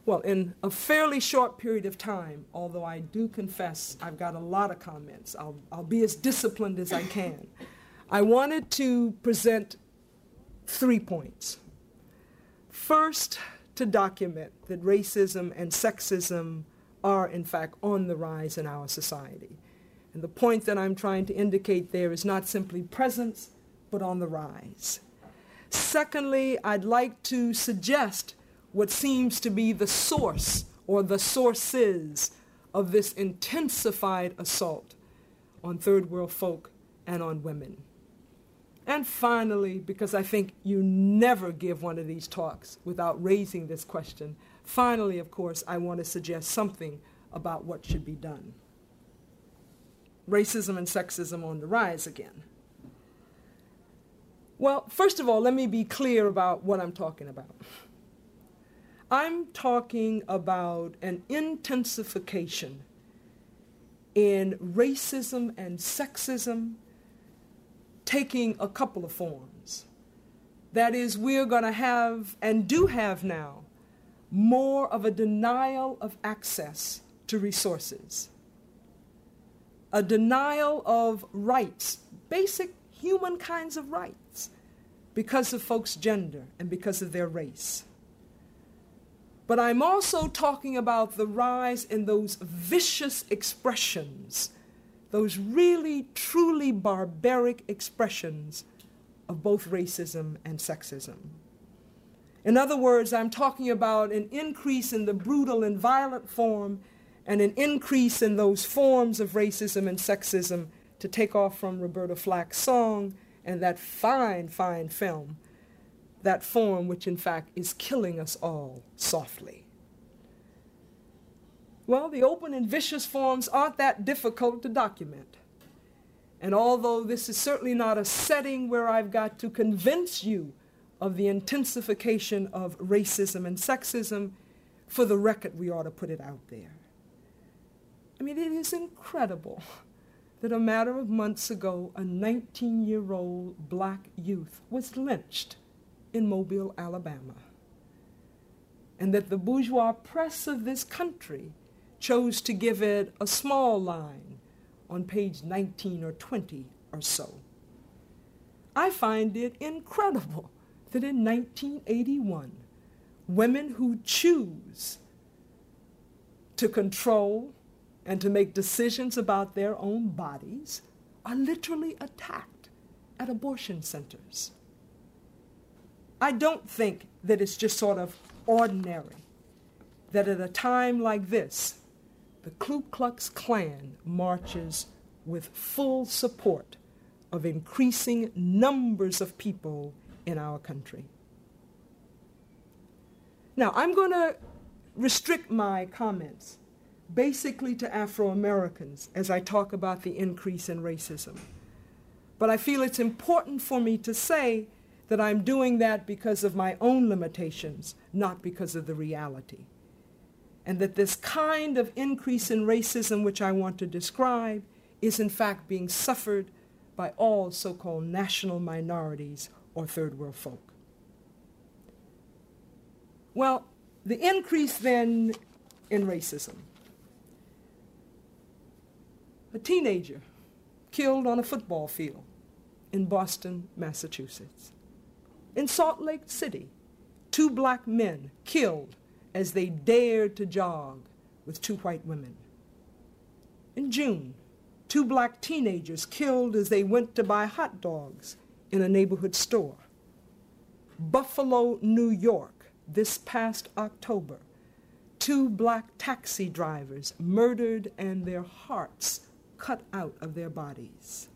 Well, in a fairly short period of time, although I do confess I've got a lot of comments, I'll be as disciplined as I can. I wanted to present 3 points. First, to document that racism and sexism are, in fact, on the rise in our society. And the point that I'm trying to indicate there is not simply presence, but on the rise. Secondly, I'd like to suggest what seems to be the source or the sources of this intensified assault on third world folk and on women. And finally, because I think you never give one of these talks without raising this question, finally, of course, I want to suggest something about what should be done. Racism and sexism on the rise again. Well, first of all, let me be clear about what I'm talking about. I'm talking about an intensification in racism and sexism taking a couple of forms. That is, we're going to have, and do have now, more of a denial of access to resources, a denial of rights, basic human kinds of rights, because of folks' gender and because of their race. But I'm also talking about the rise in those vicious expressions, those really, truly barbaric expressions of both racism and sexism. In other words, I'm talking about an increase in the brutal and violent form and an increase in those forms of racism and sexism, to take off from Roberta Flack's song and that fine, fine film, that form which in fact is killing us all softly. Well, the open and vicious forms aren't that difficult to document. And although this is certainly not a setting where I've got to convince you of the intensification of racism and sexism, for the record, we ought to put it out there. I mean, it is incredible that a matter of months ago, a 19-year-old black youth was lynched in Mobile, Alabama, and that the bourgeois press of this country chose to give it a small line on page 19 or 20 or so. I find it incredible that in 1981, women who choose to control and to make decisions about their own bodies are literally attacked at abortion centers. I don't think that it's just sort of ordinary that at a time like this, the Ku Klux Klan marches with full support of increasing numbers of people in our country. Now, I'm going to restrict my comments basically to Afro-Americans as I talk about the increase in racism. But I feel it's important for me to say that I'm doing that because of my own limitations, not because of the reality. And that this kind of increase in racism which I want to describe is in fact being suffered by all so-called national minorities or third world folk. Well, the increase then in racism. A teenager killed on a football field in Boston, Massachusetts. In Salt Lake City, 2 black men killed as they dared to jog with 2 white women. In June, 2 black teenagers killed as they went to buy hot dogs in a neighborhood store. Buffalo, New York, this past October, 2 black taxi drivers murdered and their hearts cut out of their bodies.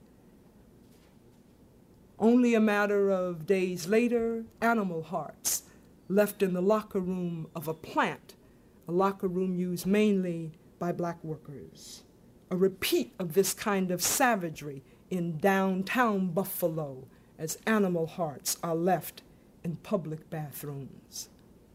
Only a matter of days later, animal hearts left in the locker room of a plant, a locker room used mainly by black workers. A repeat of this kind of savagery in downtown Buffalo as animal hearts are left in public bathrooms.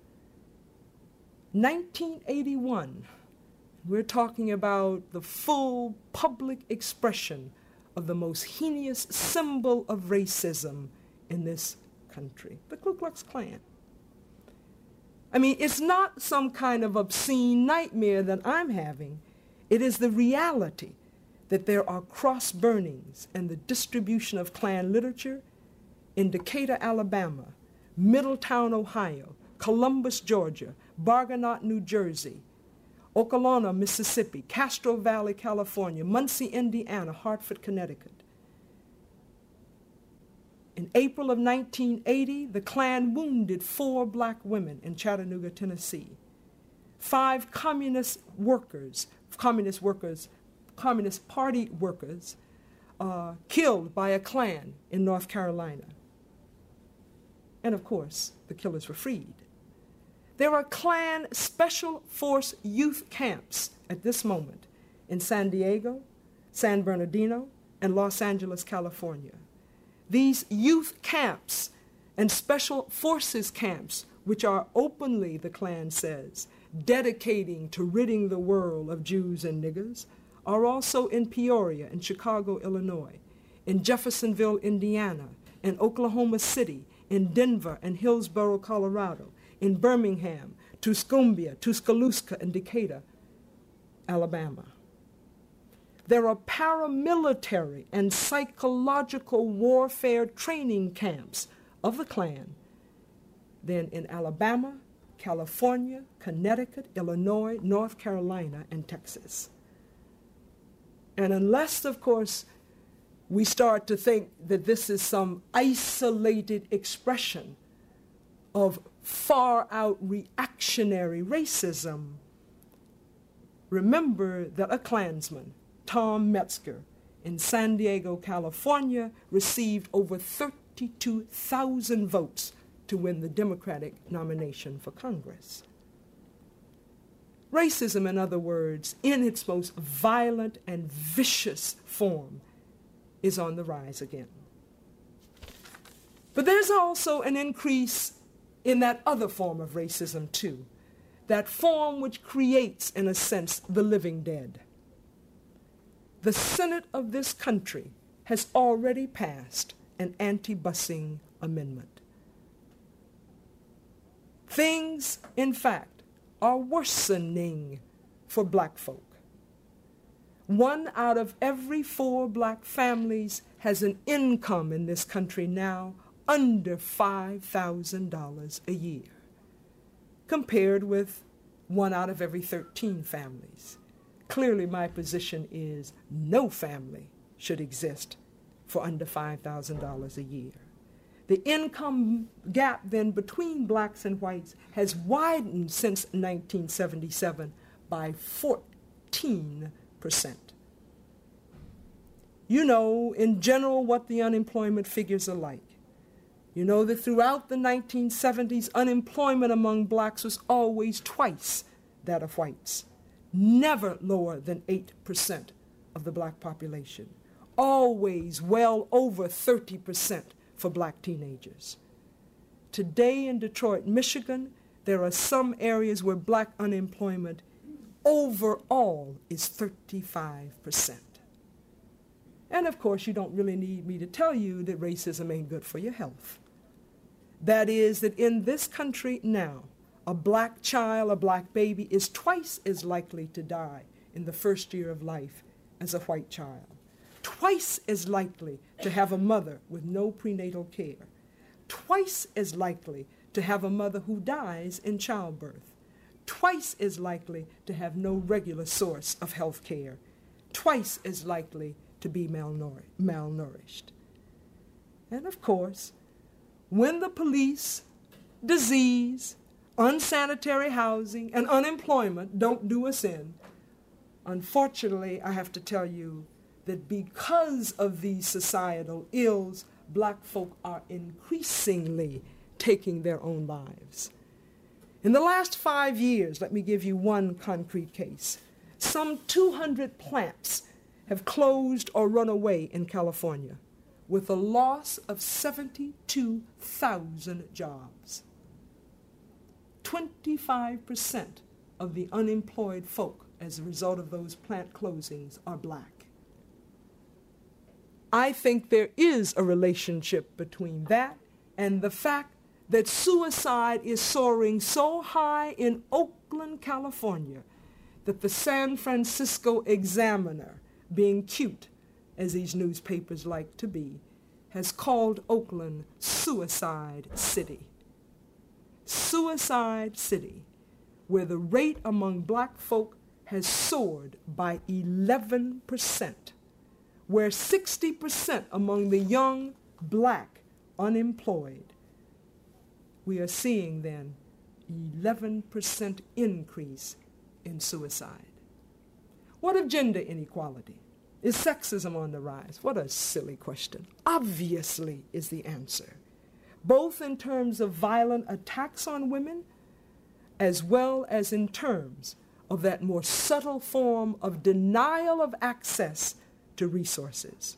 1981, we're talking about the full public expression of the most heinous symbol of racism in this country, the Ku Klux Klan. I mean, it's not some kind of obscene nightmare that I'm having. It is the reality that there are cross burnings and the distribution of Klan literature in Decatur, Alabama, Middletown, Ohio, Columbus, Georgia, Bargonaut, New Jersey, Okolona, Mississippi, Castro Valley, California, Muncie, Indiana, Hartford, Connecticut. In April of 1980, the Klan wounded 4 black women in Chattanooga, Tennessee. 5 Communist Party workers killed by a Klan in North Carolina. And of course, the killers were freed. There are Klan Special Force youth camps at this moment in San Diego, San Bernardino, and Los Angeles, California. These youth camps and Special Forces camps, which are openly, the Klan says, dedicating to ridding the world of Jews and niggers, are also in Peoria and Chicago, Illinois, in Jeffersonville, Indiana, in Oklahoma City, in Denver and Hillsborough, Colorado, in Birmingham, Tuscumbia, Tuscaloosa, and Decatur, Alabama. There are paramilitary and psychological warfare training camps of the Klan then in Alabama, California, Connecticut, Illinois, North Carolina, and Texas. And unless, of course, we start to think that this is some isolated expression of far-out reactionary racism, remember that a Klansman, Tom Metzger, in San Diego, California, received over 32,000 votes to win the Democratic nomination for Congress. Racism, in other words, in its most violent and vicious form, is on the rise again. But there's also an increase in that other form of racism, too, that form which creates, in a sense, the living dead. The Senate of this country has already passed an anti-busing amendment. Things, in fact, are worsening for black folk. 1 out of every 4 black families has an income in this country now under $5,000 a year, compared with 1 out of every 13 families. Clearly, my position is no family should exist for under $5,000 a year. The income gap then between blacks and whites has widened since 1977 by 14%. You know, in general, what the unemployment figures are like. You know that throughout the 1970s, unemployment among blacks was always twice that of whites, never lower than 8% of the black population, always well over 30% for black teenagers. Today in Detroit, Michigan, there are some areas where black unemployment overall is 35%. And of course, you don't really need me to tell you that racism ain't good for your health. That is, that in this country now, a black child, a black baby, is twice as likely to die in the first year of life as a white child. Twice as likely to have a mother with no prenatal care. Twice as likely to have a mother who dies in childbirth. Twice as likely to have no regular source of health care. Twice as likely to be malnourished. And of course, when the police, disease, unsanitary housing, and unemployment don't do us in, unfortunately, I have to tell you that because of these societal ills, black folk are increasingly taking their own lives. In the last 5 years, let me give you one concrete case. Some 200 plants have closed or run away in California, with a loss of 72,000 jobs. 25% of the unemployed folk as a result of those plant closings are black. I think there is a relationship between that and the fact that suicide is soaring so high in Oakland, California, that the San Francisco Examiner, being cute, as these newspapers like to be, has called Oakland Suicide City. Suicide City, where the rate among black folk has soared by 11%, where 60% among the young black unemployed. We are seeing then 11% increase in suicide. What of gender inequality? Is sexism on the rise? What a silly question. Obviously is the answer, both in terms of violent attacks on women, as well as in terms of that more subtle form of denial of access to resources.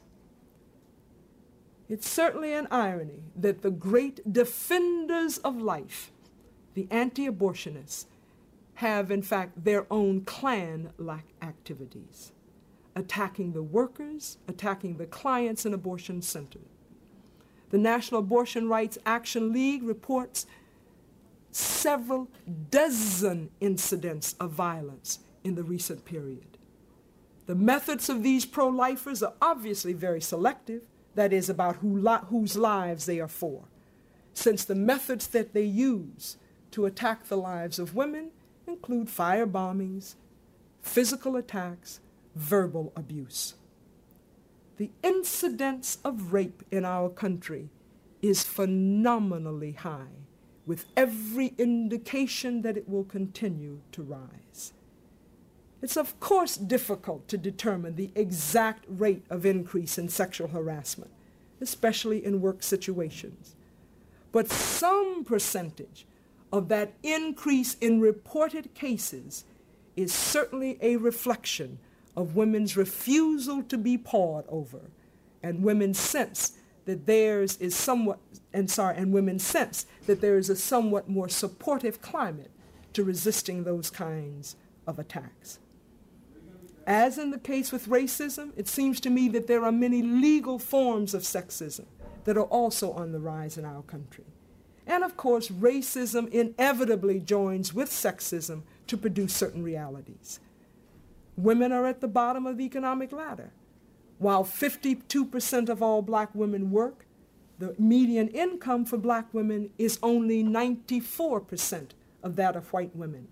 It's certainly an irony that the great defenders of life, the anti-abortionists, have in fact their own Klan-like activities, attacking the workers, attacking the clients in abortion centers. The National Abortion Rights Action League reports several dozen incidents of violence in the recent period. The methods of these pro-lifers are obviously very selective, that is, about whose lives they are for, since the methods that they use to attack the lives of women include fire bombings, physical attacks, verbal abuse. The incidence of rape in our country is phenomenally high, with every indication that it will continue to rise. It's of course difficult to determine the exact rate of increase in sexual harassment, especially in work situations. But some percentage of that increase in reported cases is certainly a reflection of women's refusal to be pawed over, and women's sense that there is a somewhat more supportive climate to resisting those kinds of attacks. As in the case with racism, it seems to me that there are many legal forms of sexism that are also on the rise in our country. And of course, racism inevitably joins with sexism to produce certain realities. Women are at the bottom of the economic ladder. While 52% of all black women work, the median income for black women is only 94% of that of white women,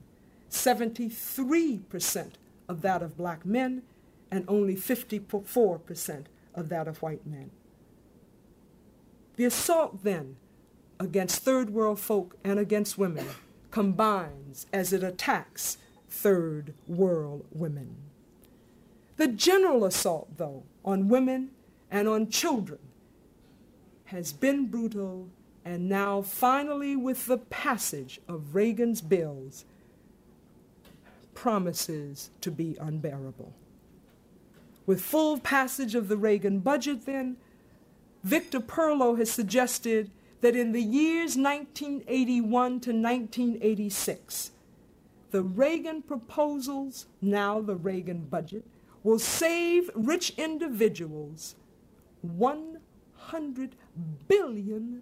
73% of that of black men, and only 54% of that of white men. The assault then against third world folk and against women combines as it attacks third world women. The general assault, though, on women and on children has been brutal, and now finally with the passage of Reagan's bills promises to be unbearable. With full passage of the Reagan budget then, Victor Perlow has suggested that in the years 1981 to 1986, the Reagan proposals, now the Reagan budget, will save rich individuals $100 billion.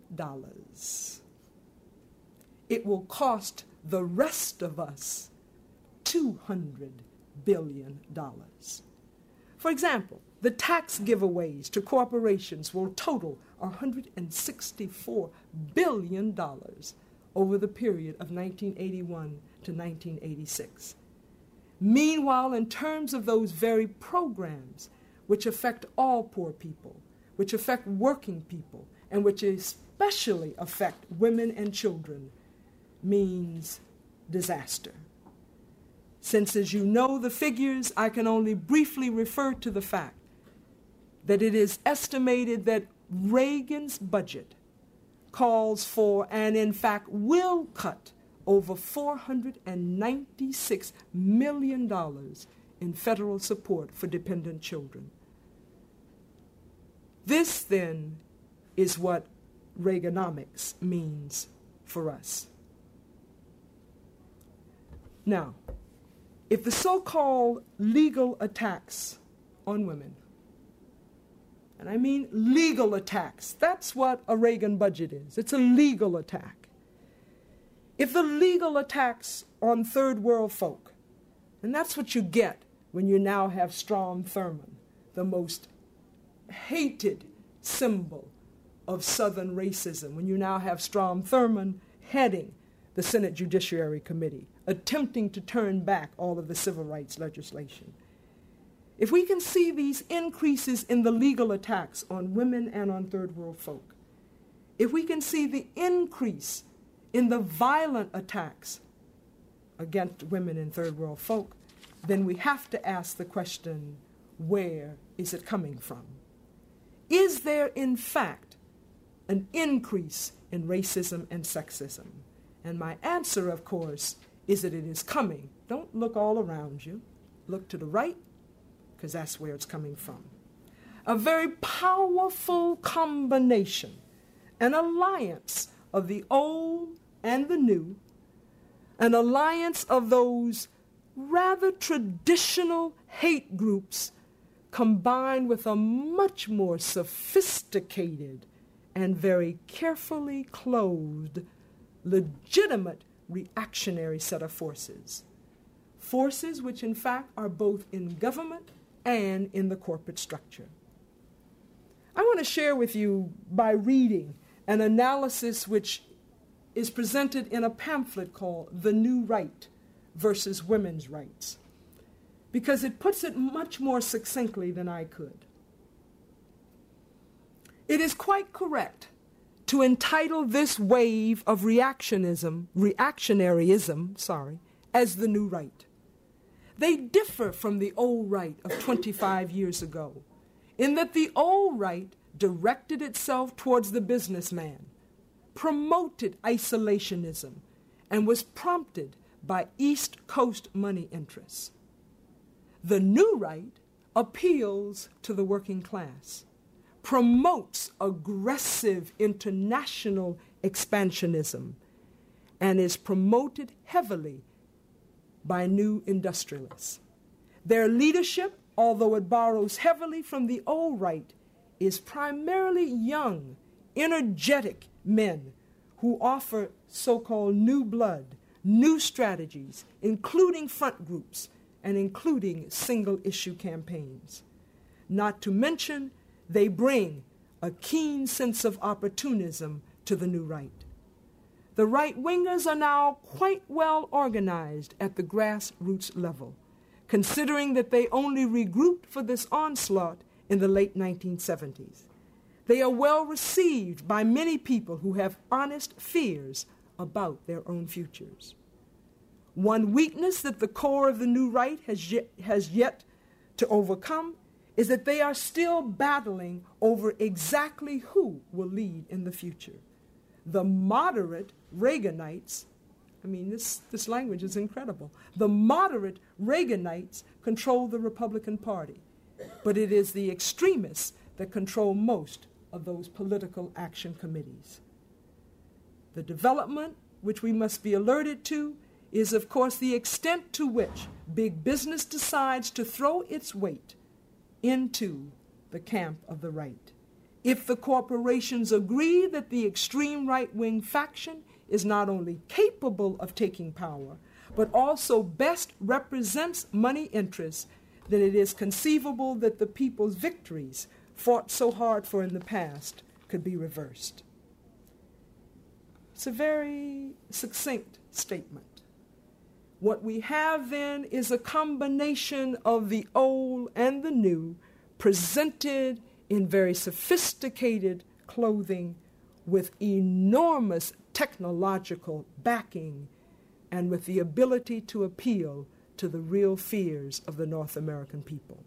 It will cost the rest of us $200 billion. For example, the tax giveaways to corporations will total $164 billion over the period of 1981 to 1986. Meanwhile, in terms of those very programs which affect all poor people, which affect working people, and which especially affect women and children, means disaster. Since, as you know the figures, I can only briefly refer to the fact that it is estimated that Reagan's budget calls for, and in fact will cut, over $496 million in federal support for dependent children. This, then, is what Reaganomics means for us. Now, if the so-called legal attacks on women, and I mean legal attacks, that's what a Reagan budget is. It's a legal attack. if the legal attacks on third world folk, and that's what you get when you now have Strom Thurmond, the most hated symbol of Southern racism, when you now have Strom Thurmond heading the Senate Judiciary Committee, attempting to turn back all of the civil rights legislation. If we can see these increases in the legal attacks on women and on third world folk, if we can see the increase in the violent attacks against women and third world folk, then we have to ask the question, where is it coming from? Is there, in fact, an increase in racism and sexism? And my answer, of course, is that it is coming. Don't look all around you. Look to the right, because that's where it's coming from. A very powerful combination, an alliance of the old and the new, an alliance of those rather traditional hate groups combined with a much more sophisticated and very carefully clothed, legitimate reactionary set of forces. Forces which in fact are both in government and in the corporate structure. I want to share with you by reading an analysis which is presented in a pamphlet called The New Right versus Women's Rights, because it puts it much more succinctly than I could. It is quite correct to entitle this wave of reactionaryism, as the new right. They differ from the old right of 25 years ago, in that the old right directed itself towards the businessman, promoted isolationism, and was prompted by East Coast money interests. The new right appeals to the working class, promotes aggressive international expansionism, and is promoted heavily by new industrialists. Their leadership, although it borrows heavily from the old right, is primarily young, energetic men who offer so-called new blood, new strategies, including front groups and including single-issue campaigns. Not to mention, they bring a keen sense of opportunism to the new right. The right-wingers are now quite well organized at the grassroots level, considering that they only regrouped for this onslaught in the late 1970s. They are well received by many people who have honest fears about their own futures. One weakness that the core of the new right has yet to overcome is that they are still battling over exactly who will lead in the future. The moderate Reaganites, this language is incredible. The moderate Reaganites control the Republican Party, but it is the extremists that control most of those political action committees. The development which we must be alerted to is, of course, the extent to which big business decides to throw its weight into the camp of the right. If the corporations agree that the extreme right-wing faction is not only capable of taking power, but also best represents money interests, then it is conceivable that the people's victories fought so hard for in the past could be reversed. It's a very succinct statement. What we have then is a combination of the old and the new, presented in very sophisticated clothing with enormous technological backing and with the ability to appeal to the real fears of the North American people.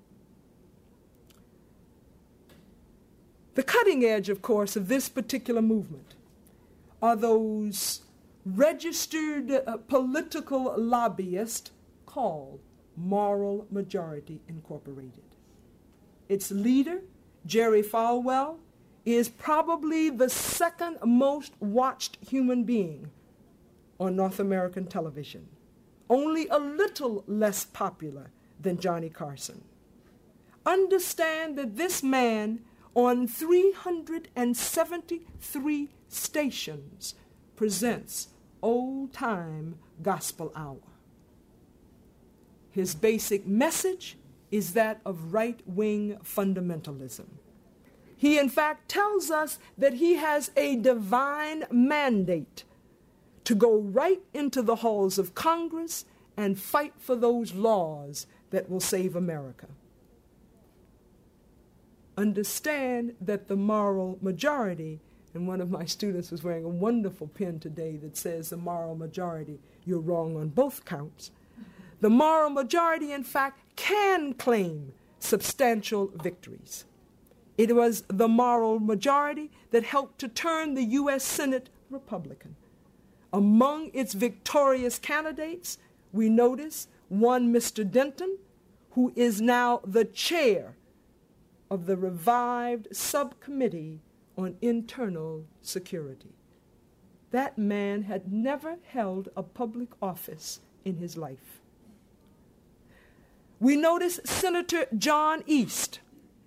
The cutting edge, of course, of this particular movement are those registered political lobbyists called Moral Majority Incorporated. Its leader, Jerry Falwell, is probably the second most watched human being on North American television, only a little less popular than Johnny Carson. Understand that this man on 373 stations presents old-time gospel hour. His basic message is that of right-wing fundamentalism. He, in fact, tells us that he has a divine mandate to go right into the halls of Congress and fight for those laws that will save America. Understand that the moral majority, and one of my students was wearing a wonderful pin today that says the moral majority, you're wrong on both counts. The moral majority, in fact, can claim substantial victories. It was the moral majority that helped to turn the U.S. Senate Republican. Among its victorious candidates, we notice one Mr. Denton, who is now the chair of the revived Subcommittee on Internal Security. That man had never held a public office in his life. We notice Senator John East,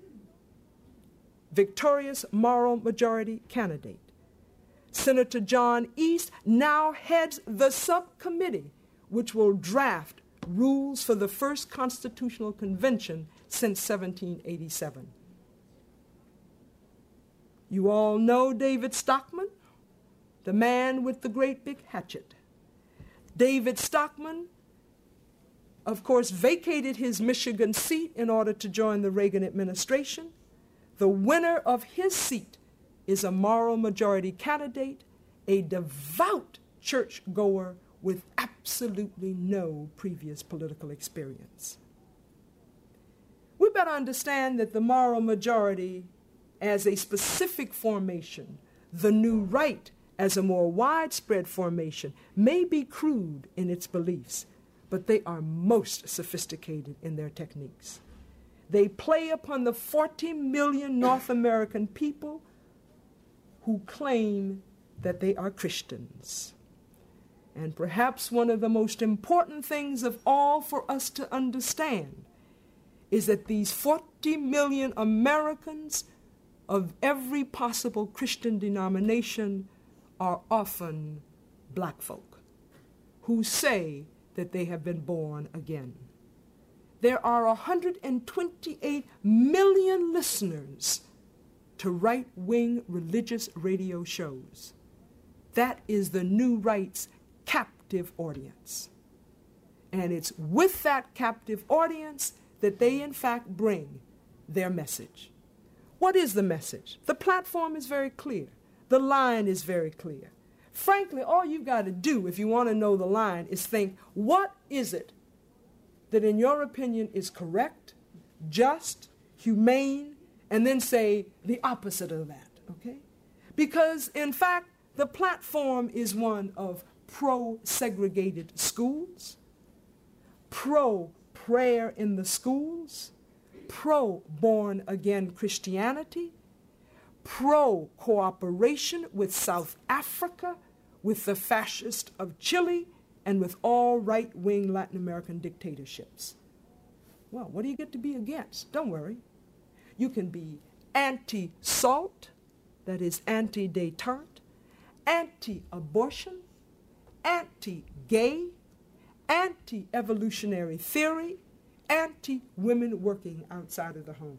victorious moral majority candidate. Senator John East now heads the subcommittee which will draft rules for the first constitutional convention since 1787. You all know David Stockman, the man with the great big hatchet. David Stockman, of course, vacated his Michigan seat in order to join the Reagan administration. The winner of his seat is a moral majority candidate, a devout churchgoer with absolutely no previous political experience. We better understand that the moral majority as a specific formation, the new right as a more widespread formation, may be crude in its beliefs, but they are most sophisticated in their techniques. They play upon the 40 million North American people who claim that they are Christians. And perhaps one of the most important things of all for us to understand is that these 40 million Americans of every possible Christian denomination are often black folk who say that they have been born again. There are 128 million listeners to right-wing religious radio shows. That is the New Right's captive audience. And it's with that captive audience that they, in fact, bring their message. What is the message? The platform is very clear. The line is very clear. Frankly, all you've got to do if you want to know the line is think, what is it that in your opinion is correct, just, humane, and then say the opposite of that, okay? Because, in fact, the platform is one of pro-segregated schools, pro-prayer in the schools, pro-born-again Christianity, pro-cooperation with South Africa, with the fascists of Chile, and with all right-wing Latin American dictatorships. Well, what do you get to be against? Don't worry. You can be anti-SALT, that is anti-détente, anti-abortion, anti-gay, anti-evolutionary theory, anti-women working outside of the home.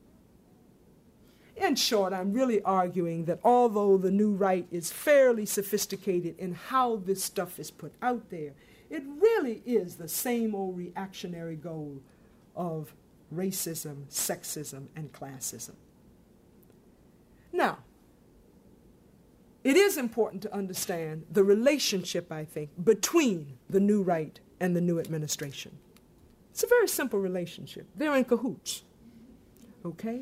In short, I'm really arguing that although the New Right is fairly sophisticated in how this stuff is put out there, it really is the same old reactionary goal of racism, sexism, and classism. Now, it is important to understand the relationship, I think, between the New Right and the new administration. It's a very simple relationship. They're in cahoots, okay?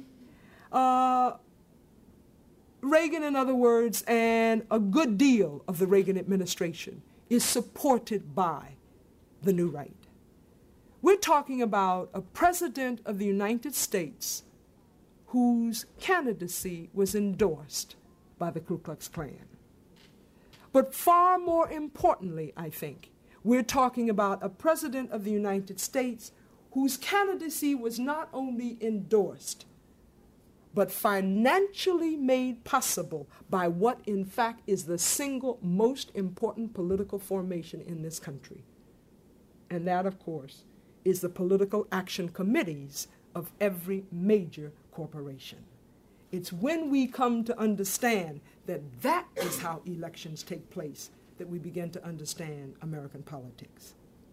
Reagan, in other words, and a good deal of the Reagan administration is supported by the New Right. We're talking about a president of the United States whose candidacy was endorsed by the Ku Klux Klan. But far more importantly, I think, we're talking about a president of the United States whose candidacy was not only endorsed but financially made possible by what in fact is the single most important political formation in this country. And that, of course, is the political action committees of every major corporation. It's when we come to understand that that is how elections take place that we begin to understand American politics.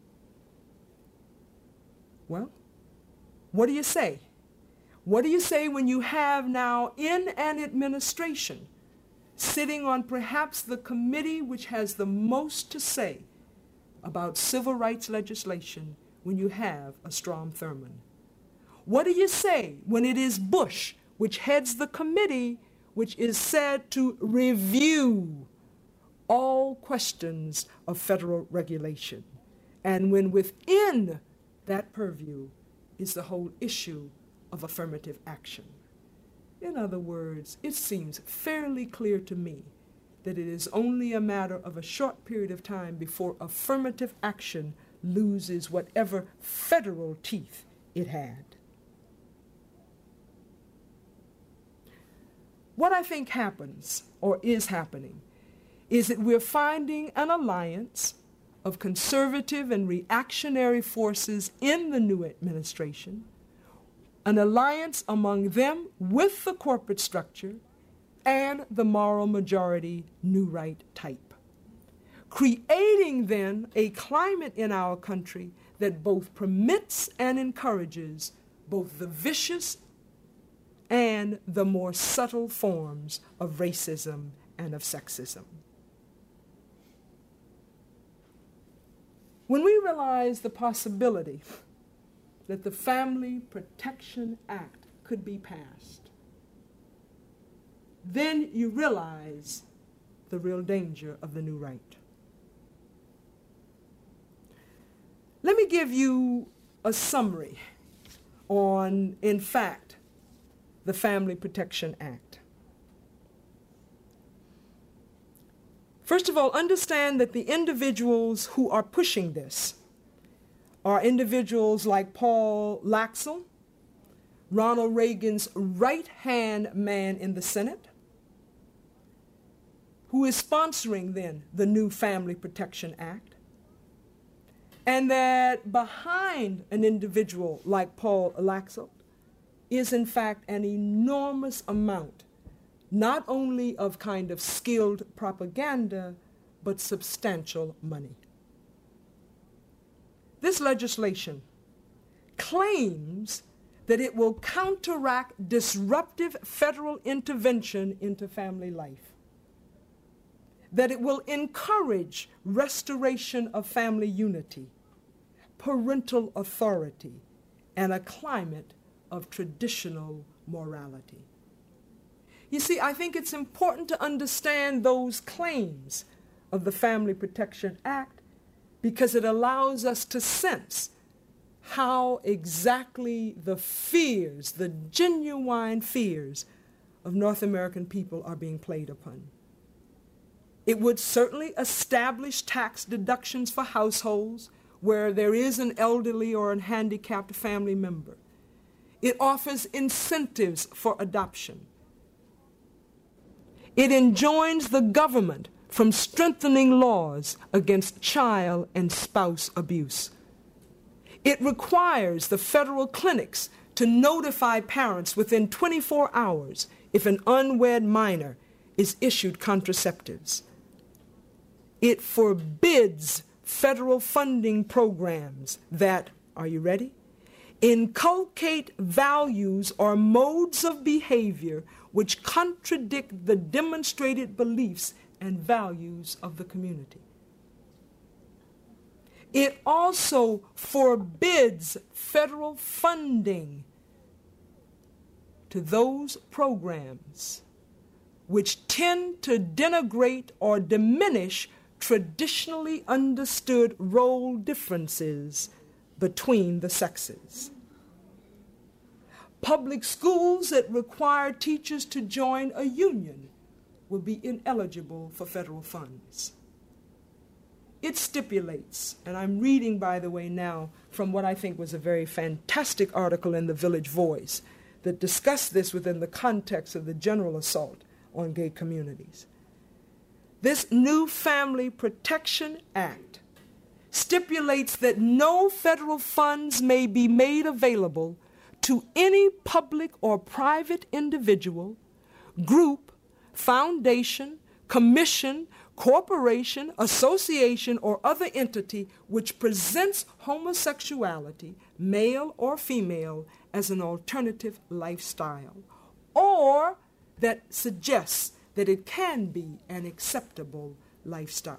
Well, what do you say? What do you say when you have now in an administration sitting on perhaps the committee which has the most to say about civil rights legislation when you have a Strom Thurmond? What do you say when it is Bush which heads the committee which is said to review all questions of federal regulation, and when within that purview is the whole issue of affirmative action? In other words, it seems fairly clear to me that it is only a matter of a short period of time before affirmative action loses whatever federal teeth it had. What I think happens, or is happening, is that we're finding an alliance of conservative and reactionary forces in the new administration, an alliance among them with the corporate structure and the moral majority new right type, creating then a climate in our country that both permits and encourages both the vicious and the more subtle forms of racism and of sexism. When we realize the possibility that the Family Protection Act could be passed, then you realize the real danger of the new right. Let me give you a summary on, in fact, the Family Protection Act. First of all, understand that the individuals who are pushing this are individuals like Paul Laxalt, Ronald Reagan's right-hand man in the Senate, who is sponsoring then the new Family Protection Act, and that behind an individual like Paul Laxalt is in fact an enormous amount, not only of kind of skilled propaganda, but substantial money. This legislation claims that it will counteract disruptive federal intervention into family life, that it will encourage restoration of family unity, parental authority, and a climate of traditional morality. You see, I think it's important to understand those claims of the Family Protection Act because it allows us to sense how exactly the fears, the genuine fears of North American people are being played upon. It would certainly establish tax deductions for households where there is an elderly or a handicapped family member. It offers incentives for adoption. It enjoins the government from strengthening laws against child and spouse abuse. It requires the federal clinics to notify parents within 24 hours if an unwed minor is issued contraceptives. It forbids federal funding programs that, are you ready? Inculcate values or modes of behavior which contradict the demonstrated beliefs and values of the community. It also forbids federal funding to those programs which tend to denigrate or diminish traditionally understood role differences between the sexes. Public schools that require teachers to join a union will be ineligible for federal funds. It stipulates, and I'm reading, by the way, now from what I think was a very fantastic article in the Village Voice, that discuss this within the context of the general assault on gay communities. This new Family Protection Act stipulates that no federal funds may be made available to any public or private individual, group, foundation, commission, corporation, association, or other entity which presents homosexuality, male or female, as an alternative lifestyle, or that suggests that it can be an acceptable lifestyle.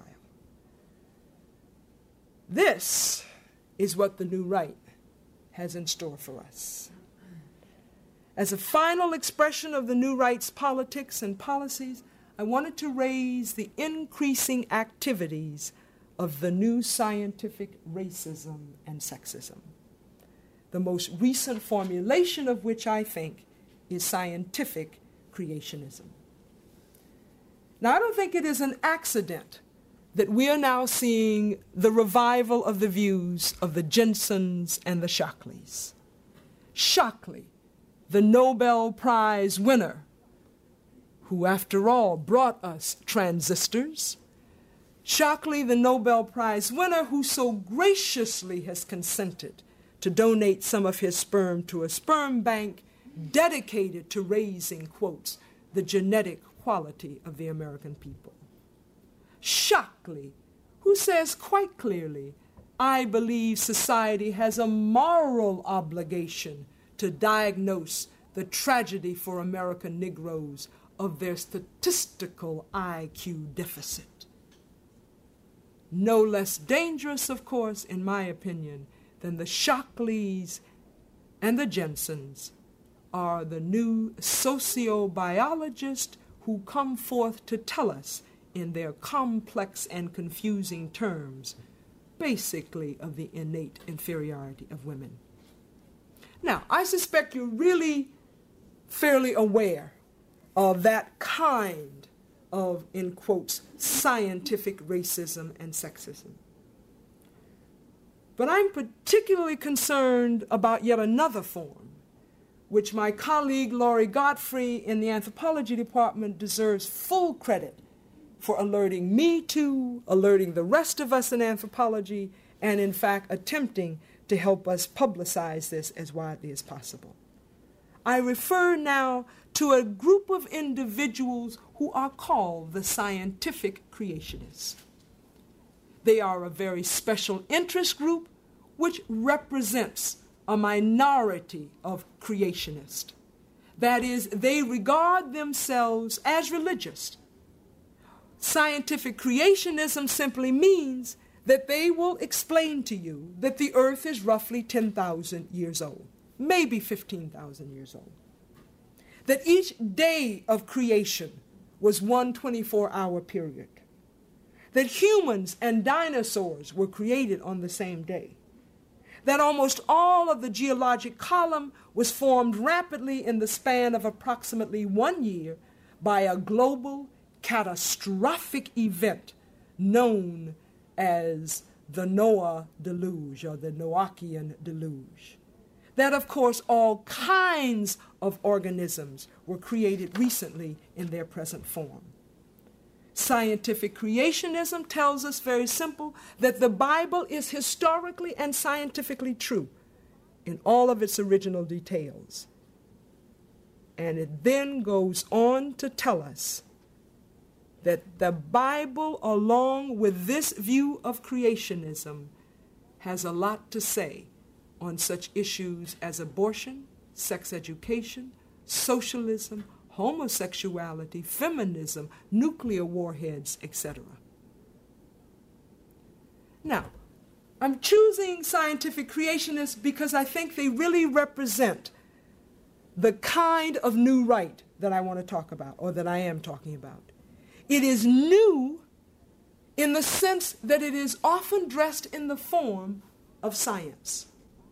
This is what the new right has in store for us. As a final expression of the new right's politics and policies, I wanted to raise the increasing activities of the new scientific racism and sexism, the most recent formulation of which I think is scientific creationism. Now, I don't think it is an accident that we are now seeing the revival of the views of the Jensens and the Shockleys. Shockley, the Nobel Prize winner, who after all brought us transistors. Shockley, the Nobel Prize winner, who so graciously has consented to donate some of his sperm to a sperm bank dedicated to raising, quotes, the genetic quality of the American people. Shockley, who says quite clearly, I believe society has a moral obligation to diagnose the tragedy for American Negroes of their statistical IQ deficit. No less dangerous, of course, in my opinion, than the Shockleys and the Jensens are the new sociobiologists who come forth to tell us in their complex and confusing terms, basically of the innate inferiority of women. Now, I suspect you're really fairly aware of that kind of, in quotes, scientific racism and sexism. But I'm particularly concerned about yet another form, which my colleague Laurie Godfrey in the anthropology department deserves full credit for alerting me to, alerting the rest of us in anthropology, and in fact attempting to help us publicize this as widely as possible. I refer now to a group of individuals who are called the scientific creationists. They are a very special interest group which represents a minority of creationists. That is, they regard themselves as religious. Scientific creationism simply means that they will explain to you that the earth is roughly 10,000 years old, maybe 15,000 years old. That each day of creation was one 24-hour period. That humans and dinosaurs were created on the same day. That almost all of the geologic column was formed rapidly in the span of approximately 1 year by a global catastrophic event known as the Noah deluge or the Noachian deluge. That, of course, all kinds of organisms were created recently in their present form. Scientific creationism tells us very simple that the Bible is historically and scientifically true in all of its original details. And it then goes on to tell us that the Bible, along with this view of creationism, has a lot to say on such issues as abortion, sex education, socialism, homosexuality, feminism, nuclear warheads, etc. Now, I'm choosing scientific creationists because I think they really represent the kind of new right that I want to talk about, or that I am talking about. It is new in the sense that it is often dressed in the form of science.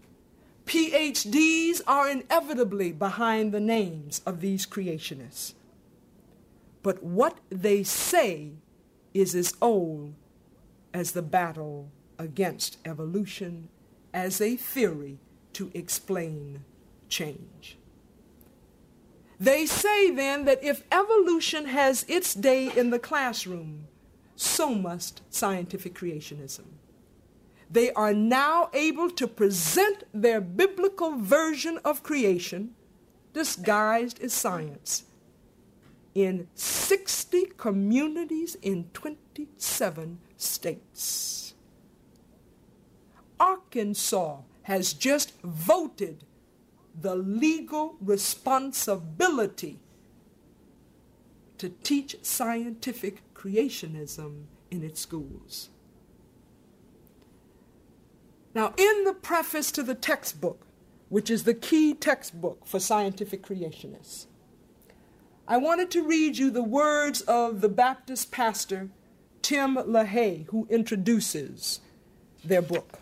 PhDs are inevitably behind the names of these creationists. But what they say is as old as the battle against evolution as a theory to explain change. They say then that if evolution has its day in the classroom, so must scientific creationism. They are now able to present their biblical version of creation, disguised as science, in 60 communities in 27 states. Arkansas has just voted the legal responsibility to teach scientific creationism in its schools. Now, in the preface to the textbook, which is the key textbook for scientific creationists, I wanted to read you the words of the Baptist pastor Tim LaHaye, who introduces their book.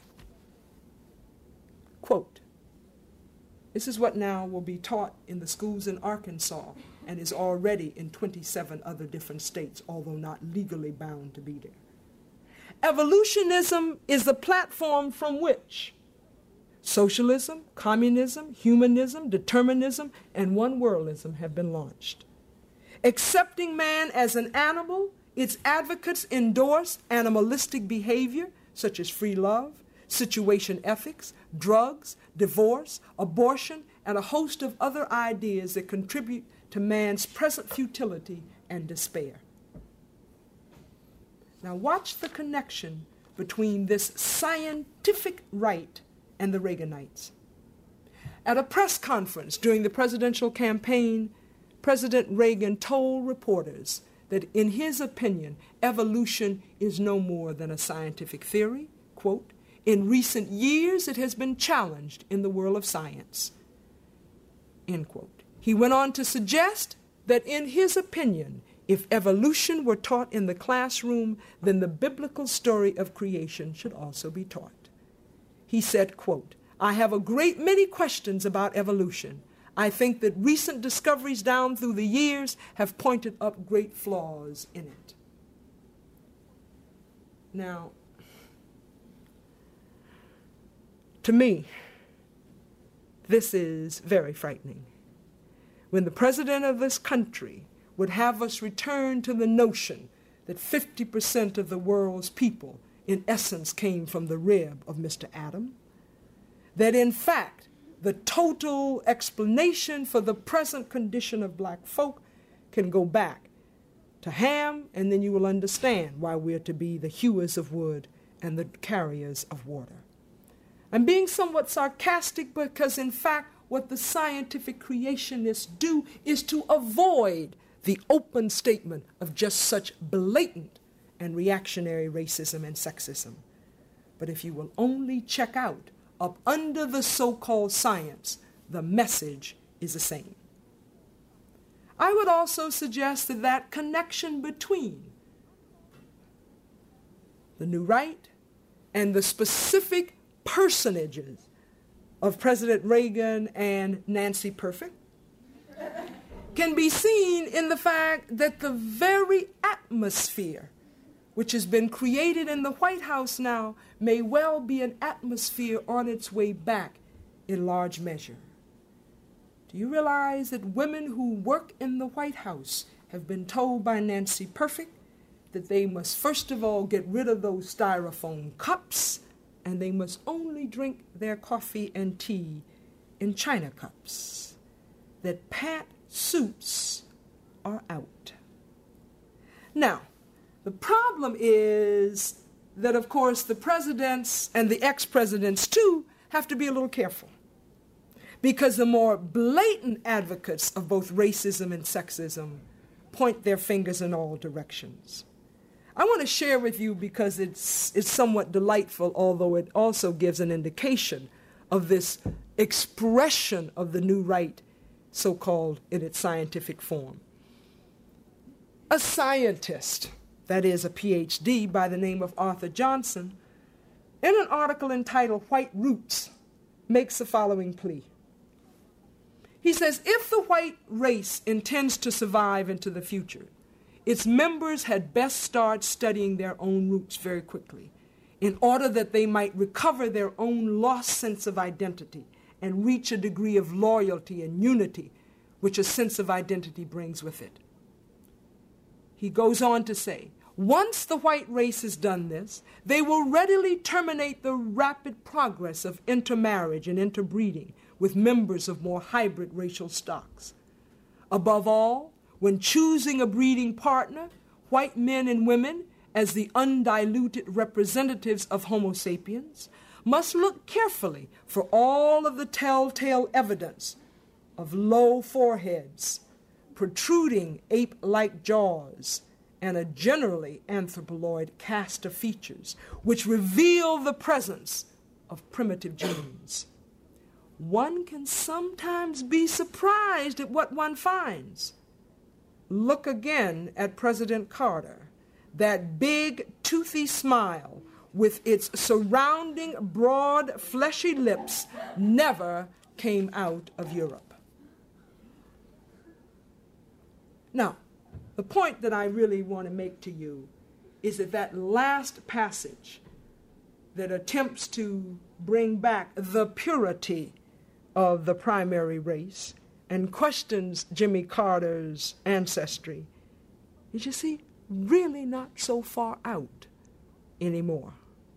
Quote, "This is what now will be taught in the schools in Arkansas and is already in 27 other different states, although not legally bound to be there. Evolutionism is the platform from which socialism, communism, humanism, determinism, and one-worldism have been launched. Accepting man as an animal, its advocates endorse animalistic behavior such as free love, situation ethics, drugs, divorce, abortion, and a host of other ideas that contribute to man's present futility and despair." Now watch the connection between this scientific right and the Reaganites. At a press conference during the presidential campaign, President Reagan told reporters that in his opinion, evolution is no more than a scientific theory. Quote, "In recent years, it has been challenged in the world of science." End quote. He went on to suggest that in his opinion, if evolution were taught in the classroom, then the biblical story of creation should also be taught. He said, quote, "I have a great many questions about evolution. I think that recent discoveries down through the years have pointed up great flaws in it." Now, to me, this is very frightening. When the president of this country would have us return to the notion that 50% of the world's people, in essence, came from the rib of Mr. Adam, that in fact, the total explanation for the present condition of black folk can go back to Ham, and then you will understand why we're to be the hewers of wood and the carriers of water. I'm being somewhat sarcastic because, in fact, what the scientific creationists do is to avoid the open statement of just such blatant and reactionary racism and sexism. But if you will only check out up under the so-called science, the message is the same. I would also suggest that that connection between the New Right and the specific personages of President Reagan and Nancy Perfect can be seen in the fact that the very atmosphere which has been created in the White House now may well be an atmosphere on its way back in large measure. Do you realize that women who work in the White House have been told by Nancy Perfect that they must first of all get rid of those styrofoam cups and they must only drink their coffee and tea in china cups, that pantsuits are out. Now, the problem is that, of course, the presidents and the ex-presidents, too, have to be a little careful, because the more blatant advocates of both racism and sexism point their fingers in all directions. I want to share with you, because it's somewhat delightful, although it also gives an indication of this expression of the New Right, so-called in its scientific form. A scientist, that is a PhD by the name of Arthur Johnson, in an article entitled White Roots, makes the following plea. He says, if the white race intends to survive into the future, its members had best start studying their own roots very quickly, in order that they might recover their own lost sense of identity and reach a degree of loyalty and unity which a sense of identity brings with it. He goes on to say, once the white race has done this, they will readily terminate the rapid progress of intermarriage and interbreeding with members of more hybrid racial stocks. Above all, when choosing a breeding partner, white men and women, as the undiluted representatives of Homo sapiens, must look carefully for all of the telltale evidence of low foreheads, protruding ape-like jaws, and a generally anthropoloid cast of features, which reveal the presence of primitive genes. One can sometimes be surprised at what one finds. Look again at President Carter, that big, toothy smile with its surrounding broad, fleshy lips never came out of Europe. Now, the point that I really want to make to you is that that last passage that attempts to bring back the purity of the primary race and questions Jimmy Carter's ancestry is, you see, really not so far out anymore.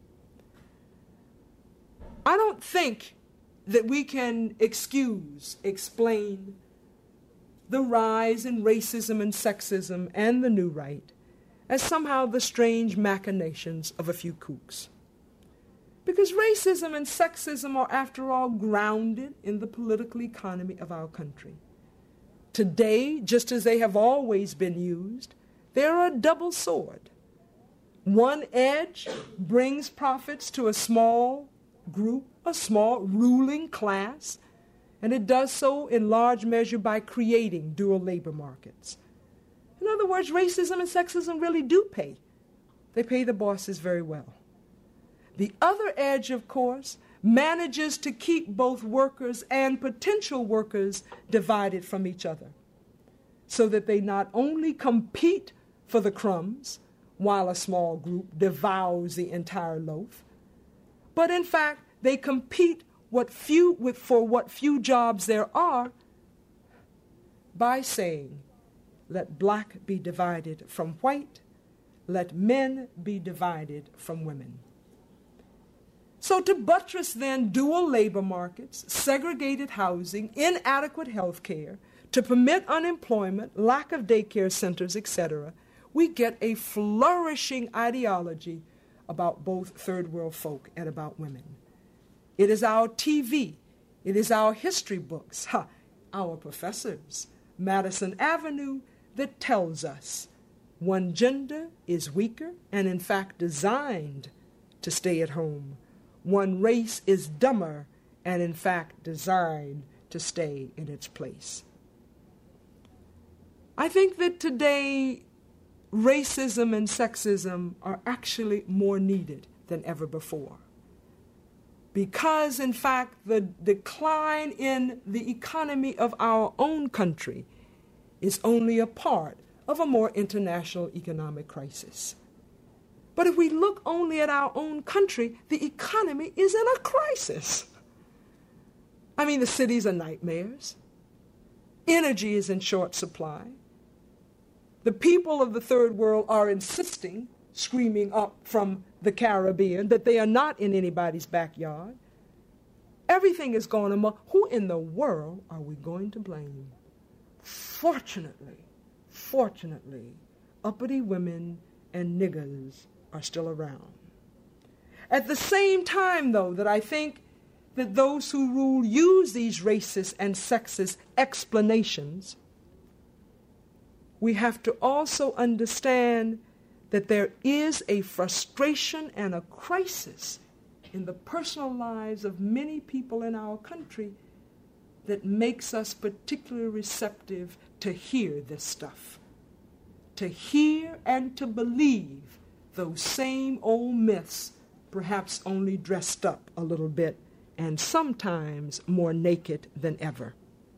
I don't think that we can explain the rise in racism and sexism and the new right as somehow the strange machinations of a few kooks. Because racism and sexism are, after all, grounded in the political economy of our country. Today, just as they have always been used, they are a double sword. One edge brings profits to a small group, a small ruling class, and it does so in large measure by creating dual labor markets. In other words, racism and sexism really do pay. They pay the bosses very well. The other edge, of course, manages to keep both workers and potential workers divided from each other, so that they not only compete for the crumbs while a small group devours the entire loaf, but in fact they compete for what few jobs there are by saying, let black be divided from white, let men be divided from women. So to buttress then dual labor markets, segregated housing, inadequate health care, to permit unemployment, lack of daycare centers, etc., we get a flourishing ideology about both third world folk and about women. It is our TV, it is our history books, our professors, Madison Avenue, that tells us one gender is weaker and in fact designed to stay at home. One race is dumber and in fact designed to stay in its place. I think that today racism and sexism are actually more needed than ever before. Because, in fact, the decline in the economy of our own country is only a part of a more international economic crisis. But if we look only at our own country, the economy is in a crisis. I mean, the cities are nightmares. Energy is in short supply. The people of the third world are insisting, screaming up from the Caribbean, that they are not in anybody's backyard. Everything is going amok. Who in the world are we going to blame? Fortunately, uppity women and niggers are still around. At the same time, though, that I think that those who rule use these racist and sexist explanations, we have to also understand that there is a frustration and a crisis in the personal lives of many people in our country that makes us particularly receptive to hear this stuff, to hear and to believe those same old myths, perhaps only dressed up a little bit and sometimes more naked than ever.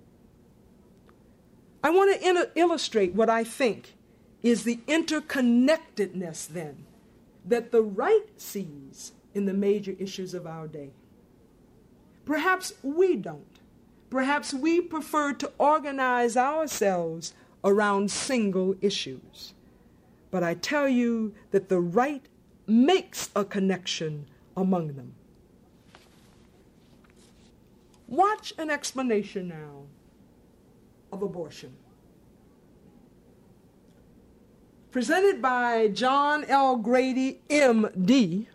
I want to illustrate what I think is the interconnectedness then that the right sees in the major issues of our day. Perhaps we don't, Perhaps we prefer to organize ourselves around single issues. But I tell you that the right makes a connection among them. Watch an explanation now of abortion. Presented by John L. Grady, M.D.,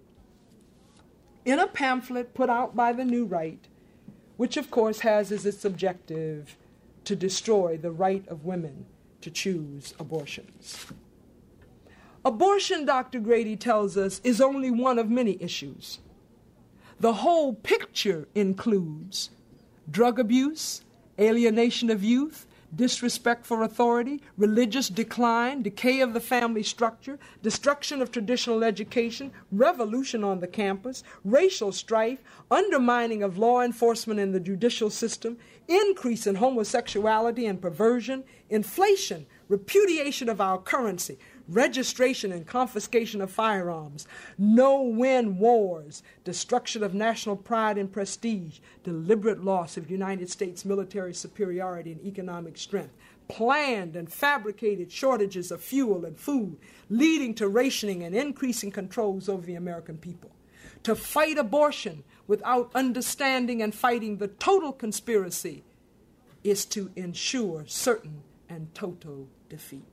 in a pamphlet put out by the New Right, which of course has as its objective to destroy the right of women to choose abortions. Abortion, Dr. Grady tells us, is only one of many issues. The whole picture includes drug abuse, alienation of youth, disrespect for authority, religious decline, decay of the family structure, destruction of traditional education, revolution on the campus, racial strife, undermining of law enforcement and the judicial system, increase in homosexuality and perversion, inflation, repudiation of our currency, registration and confiscation of firearms, no-win wars, destruction of national pride and prestige, deliberate loss of United States military superiority and economic strength, planned and fabricated shortages of fuel and food, leading to rationing and increasing controls over the American people. To fight abortion without understanding and fighting the total conspiracy is to ensure certain and total defeat.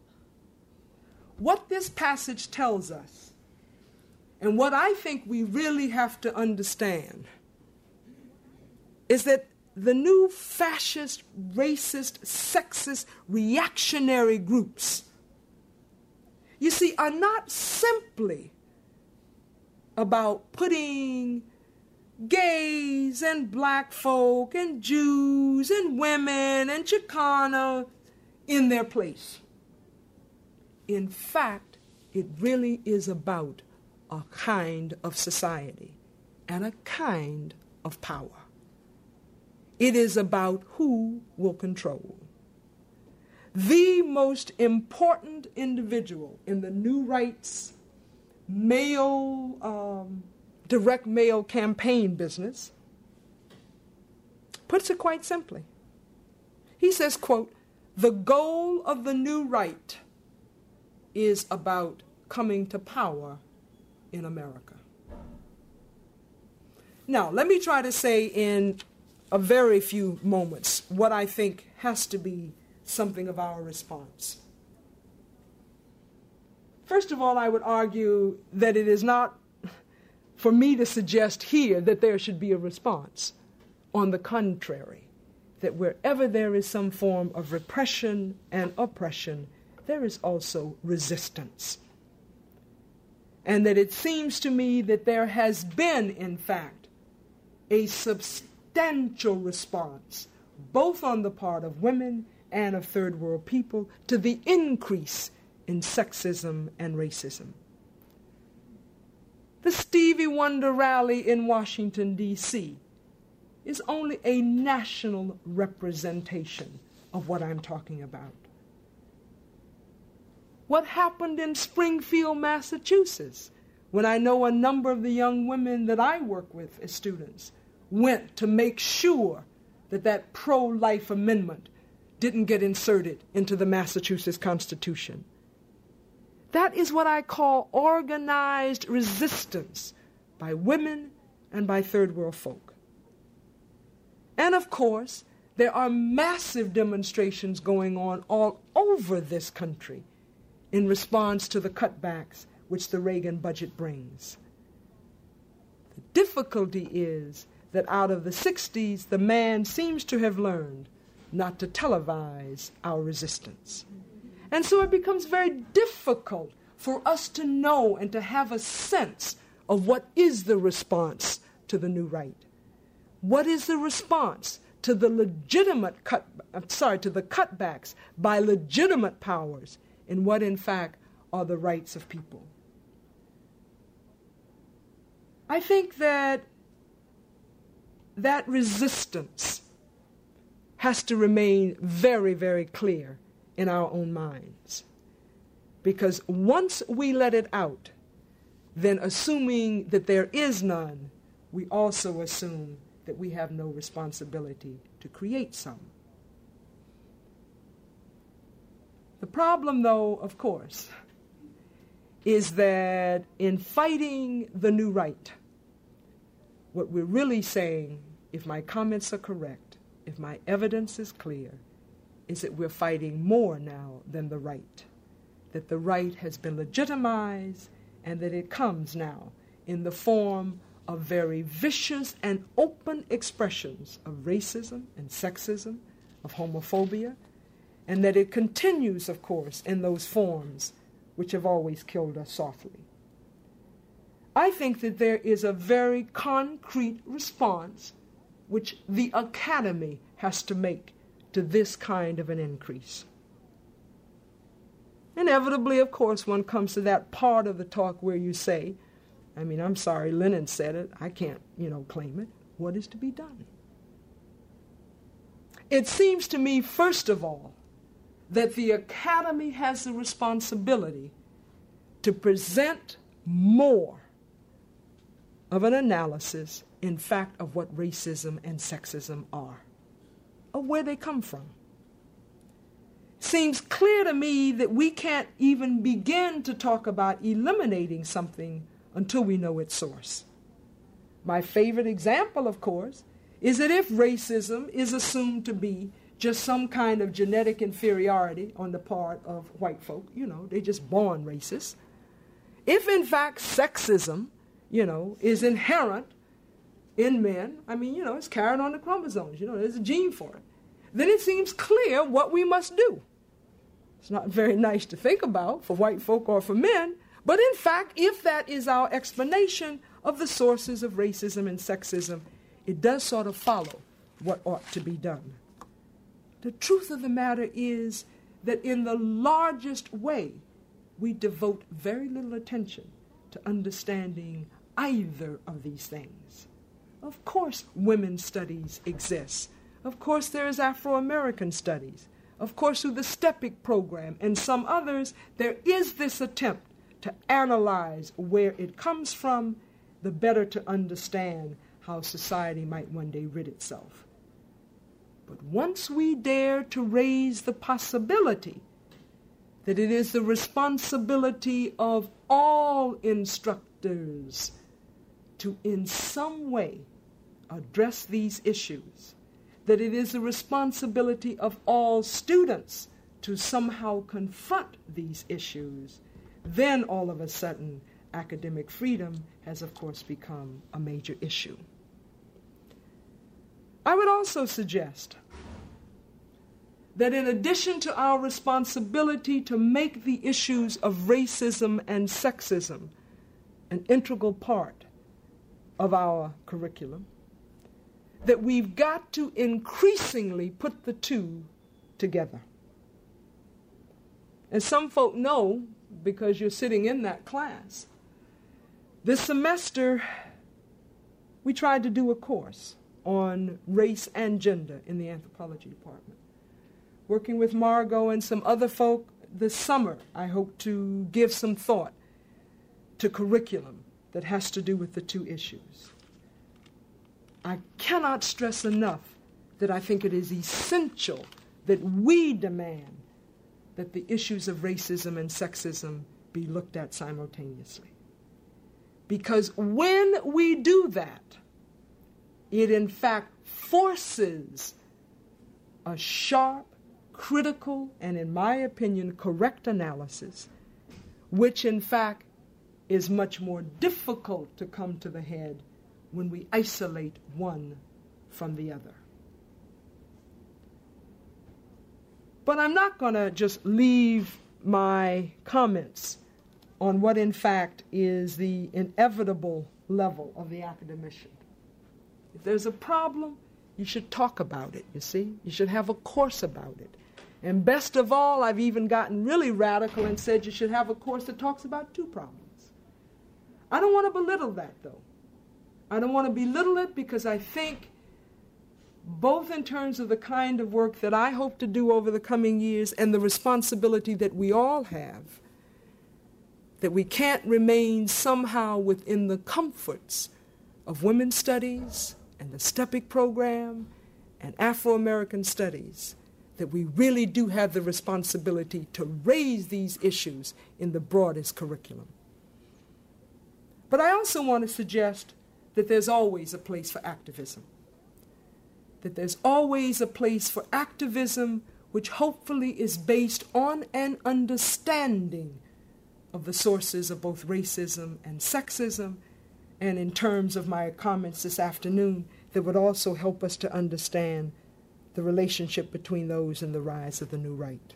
What this passage tells us, and what I think we really have to understand, is that the new fascist, racist, sexist, reactionary groups, you see, are not simply about putting gays and black folk and Jews and women and Chicana in their place. In fact, it really is about a kind of society and a kind of power. It is about who will control. The most important individual in the New Right's direct mail campaign business puts it quite simply. He says, quote, "The goal of the New Right is about coming to power in America." Now, let me try to say in a very few moments what I think has to be something of our response. First of all, I would argue that it is not for me to suggest here that there should be a response. On the contrary, that wherever there is some form of repression and oppression, there is also resistance. And that it seems to me that there has been, in fact, a substantial response, both on the part of women and of third world people, to the increase in sexism and racism. The Stevie Wonder rally in Washington, D.C. is only a national representation of what I'm talking about. What happened in Springfield, Massachusetts, when I know a number of the young women that I work with as students went to make sure that that pro-life amendment didn't get inserted into the Massachusetts Constitution. That is what I call organized resistance by women and by third world folk. And of course, there are massive demonstrations going on all over this country in response to the cutbacks which the Reagan budget brings. The difficulty is that out of the 60s, the man seems to have learned not to televise our resistance. And so it becomes very difficult for us to know and to have a sense of what is the response to the New Right. What is the response to the cutbacks by legitimate powers in what in fact are the rights of people? I think that resistance has to remain very, very clear in our own minds. Because once we let it out, then assuming that there is none, we also assume that we have no responsibility to create some. The problem, though, of course, is that in fighting the new right, what we're really saying, if my comments are correct, if my evidence is clear, is that we're fighting more now than the right, that the right has been legitimized and that it comes now in the form of very vicious and open expressions of racism and sexism, of homophobia, and that it continues, of course, in those forms which have always killed us softly. I think that there is a very concrete response which the academy has to make to this kind of an increase. Inevitably, of course, one comes to that part of the talk where you say, I'm sorry, Lenin said it, I can't, claim it. What is to be done? It seems to me, first of all, that the academy has the responsibility to present more of an analysis, in fact, of what racism and sexism are, of where they come from. Seems clear to me that we can't even begin to talk about eliminating something until we know its source. My favorite example, of course, is that if racism is assumed to be just some kind of genetic inferiority on the part of white folk, they're just born racist. If in fact sexism, is inherent in men, it's carried on the chromosomes, there's a gene for it, then it seems clear what we must do. It's not very nice to think about for white folk or for men, but in fact, if that is our explanation of the sources of racism and sexism, it does sort of follow what ought to be done. The truth of the matter is that in the largest way, we devote very little attention to understanding either of these things. Of course, women's studies exist. Of course, there is Afro-American studies. Of course, through the STEPIC program and some others, there is this attempt to analyze where it comes from, the better to understand how society might one day rid itself. But once we dare to raise the possibility that it is the responsibility of all instructors to in some way address these issues, that it is the responsibility of all students to somehow confront these issues, then all of a sudden academic freedom has, of course, become a major issue. I would also suggest that in addition to our responsibility to make the issues of racism and sexism an integral part of our curriculum, that we've got to increasingly put the two together. And some folk know, because you're sitting in that class, this semester we tried to do a course on race and gender in the anthropology department. Working with Margot and some other folk this summer, I hope to give some thought to curriculum that has to do with the two issues. I cannot stress enough that I think it is essential that we demand that the issues of racism and sexism be looked at simultaneously. Because when we do that, it in fact forces a sharp, critical, and in my opinion, correct analysis, which in fact is much more difficult to come to the head when we isolate one from the other. But I'm not going to just leave my comments on what in fact is the inevitable level of the academician. If there's a problem, you should talk about it, you see? You should have a course about it. And best of all, I've even gotten really radical and said you should have a course that talks about two problems. I don't want to belittle that, though. I don't want to belittle it because I think both in terms of the kind of work that I hope to do over the coming years and the responsibility that we all have, that we can't remain somehow within the comforts of women's studies and the STEPIC program and Afro-American studies, that we really do have the responsibility to raise these issues in the broadest curriculum. But I also want to suggest that there's always a place for activism. That there's always a place for activism which hopefully is based on an understanding of the sources of both racism and sexism, and in terms of my comments this afternoon, that would also help us to understand the relationship between those and the rise of the new right.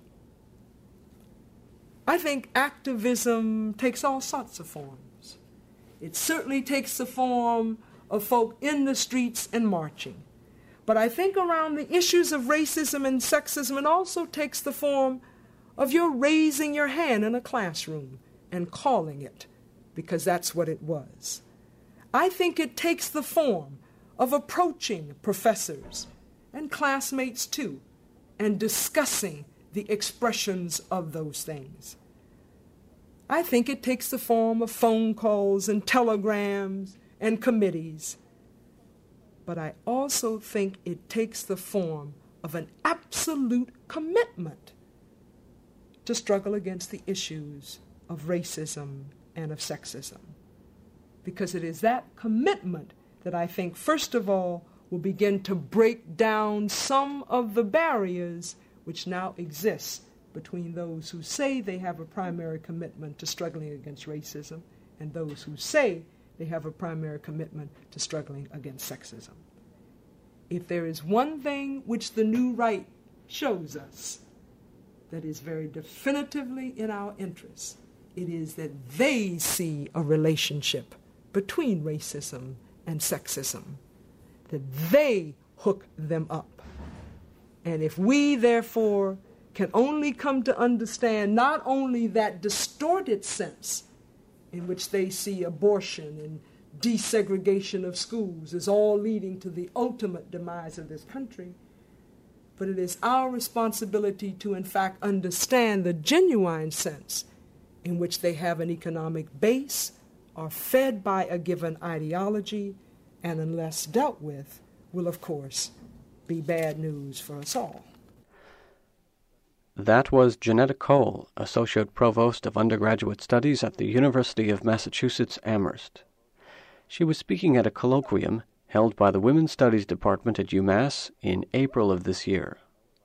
I think activism takes all sorts of forms. It certainly takes the form of folk in the streets and marching. But I think around the issues of racism and sexism, it also takes the form of your raising your hand in a classroom and calling it, because that's what it was. I think it takes the form of approaching professors and classmates too, and discussing the expressions of those things. I think it takes the form of phone calls and telegrams and committees. But I also think it takes the form of an absolute commitment to struggle against the issues of racism and of sexism. Because it is that commitment that I think, first of all, will begin to break down some of the barriers which now exist between those who say they have a primary commitment to struggling against racism and those who say they have a primary commitment to struggling against sexism. If there is one thing which the new right shows us that is very definitively in our interest, it is that they see a relationship between racism and sexism, that they hook them up. And if we, therefore, can only come to understand not only that distorted sense in which they see abortion and desegregation of schools as all leading to the ultimate demise of this country, but it is our responsibility to, in fact, understand the genuine sense in which they have an economic base, are fed by a given ideology, and unless dealt with, will, of course, be bad news for us all. That was Janetta Cole, Associate Provost of Undergraduate Studies at the University of Massachusetts Amherst. She was speaking at a colloquium held by the Women's Studies Department at UMass in April of this year.